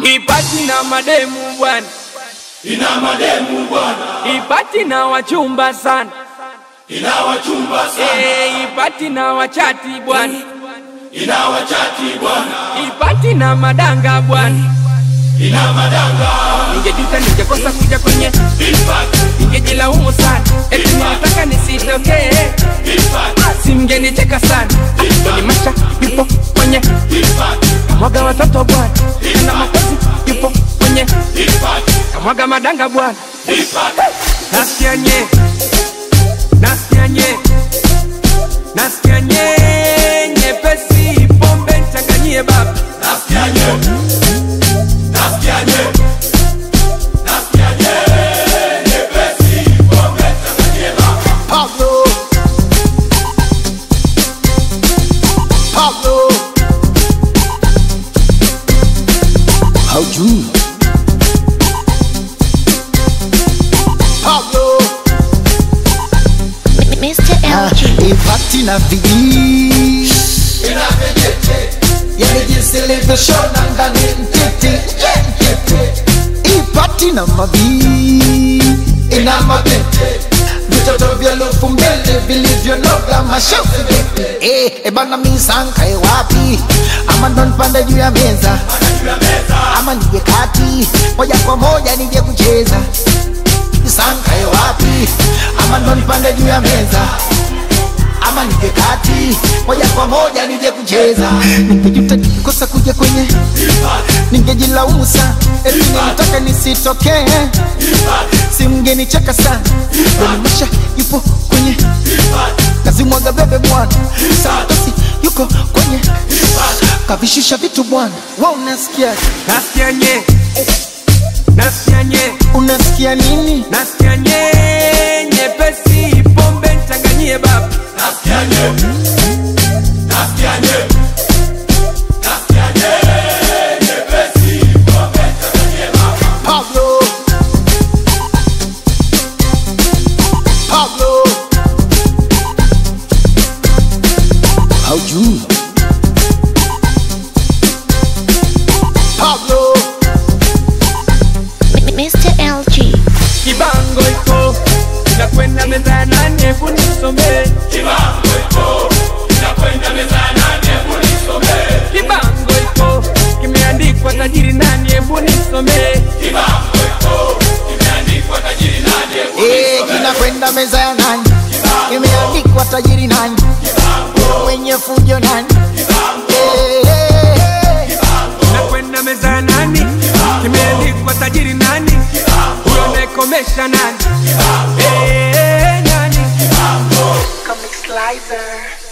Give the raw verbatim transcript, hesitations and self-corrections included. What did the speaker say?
Ipati na mademu bwana, ina mademu bwana. ipati na wachumba sana, ina wachumba sana. Eh, ipati na wachati bwana, ina wachati bwana. ipati na madanga bwana, ina madanga. Ningejuta ningekosa kuja kwenye ipati, ningejilaumu sana, eti nilitaka nisitokee ipati, simngenicheka sana. Ni masha yupo kwenye ipati, kamwaga watoto bwana, na makozi yupo kwenye ipati, kamwaga madanga bwana. ipati. Nasikia nye, nasikia nye, nasikia nye, nyepesi pombe nichanganyie baba. Nasikia nye, nasikia nye, nasikia nye, nyepesi pombe nichanganyie baba. Pablo, Pablo, haujui Pablo, mister L G. ipati na viji Ina vijete, yani jinsi ilivyoshona ndani mtiti mtiti. Ipati na mavi ina mabete, vitoto vya lufu mbele vilivyonoga mashofu vipi. Eh, ebana misanka e wapi? Ama ndo nipande juu ya meza, juu ya meza. ama nije kati moja kwa moja nije kucheza. Misanka e wapi? Ama ndo nipande juu ya meza, ama nije kati moja kwa moja nije kucheza. Ningejuta nikosa kuja kwenye Ipati, ningejilaumu sana, eti nilitaka nisitokee, simngenicheka sana. Doni Masha yupo kwenye ipati, kazi mwaga bebe bwana, Santosi yuko kwenye kavishusha vitu bwana. Wa unasikia, Nasikia nye, nasikia nye, unasikia nini? nasikia nye, nyepesi pombe nichanganyie baba. nasikia nye, nasikia nye, nasikia nye, nyepesi pombe nichanganyie baba. Pablo, Pablo, haujui Pablo, mister L G. Kibango iko inakwenda meza ya nane, hebu nisomee. Kibango iko, inakwenda meza ya nane, hebu nisomee. Kibango iko kimeandikwa tajiri nani, hebu nisomee. Kibango iko, imeandikwa tajiri nani, hebu eh, nisomee. kinakwenda meza ya nani? Imeandikwa tajiri nani? Mwenye fujo nani? Eh, eh, eh. Inakwenda meza ya nani, kimeandikwa tajiri nani, huyo anayekomesha nani, eh, nani. Comic Slicer.